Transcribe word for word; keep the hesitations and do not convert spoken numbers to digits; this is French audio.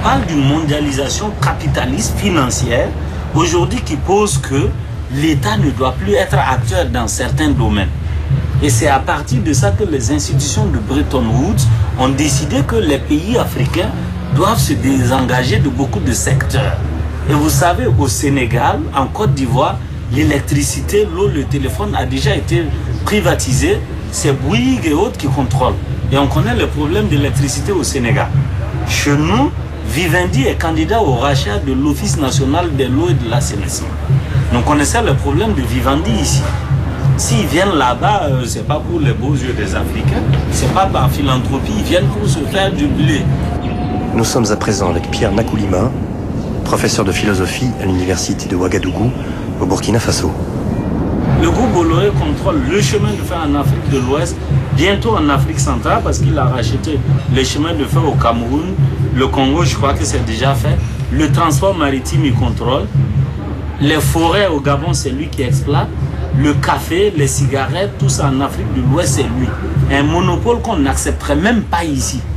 parle d'une mondialisation capitaliste financière aujourd'hui qui pose que l'État ne doit plus être acteur dans certains domaines. Et c'est à partir de ça que les institutions de Bretton Woods ont décidé que les pays africains doivent se désengager de beaucoup de secteurs. Et vous savez, au Sénégal, en Côte d'Ivoire, l'électricité, l'eau, le téléphone a déjà été privatisé. C'est Bouygues et autres qui contrôlent. Et on connaît le problème de l'électricité au Sénégal. Chez nous, Vivendi est candidat au rachat de l'Office national de l'eau et de l'assainissement. Nous connaissons le problème de Vivendi ici. S'ils viennent là-bas, euh, ce n'est pas pour les beaux yeux des Africains, ce n'est pas par philanthropie, ils viennent pour se faire du blé. Nous sommes à présent avec Pierre Nakoulima, professeur de philosophie à l'université de Ouagadougou, au Burkina Faso. Le groupe Bolloré contrôle le chemin de fer en Afrique de l'Ouest, bientôt en Afrique centrale, parce qu'il a racheté le chemin de fer au Cameroun, le Congo, je crois que c'est déjà fait. Le transport maritime, il contrôle. Les forêts au Gabon, c'est lui qui exploite. Le café, les cigarettes, tout ça en Afrique de l'Ouest, c'est lui. Un monopole qu'on n'accepterait même pas ici.